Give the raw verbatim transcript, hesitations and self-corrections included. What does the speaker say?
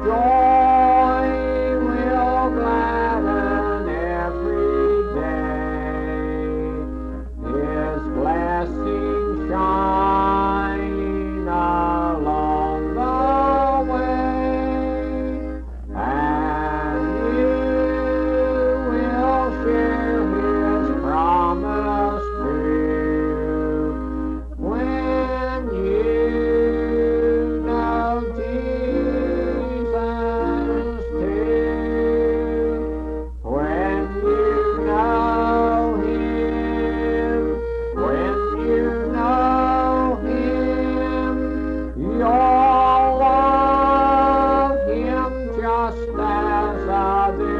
Joy will gladden every day. His blessings shine along the way, and you will share His promise too. When you know Jesus too, when you know Him, when you know Him, you'll love Him just as others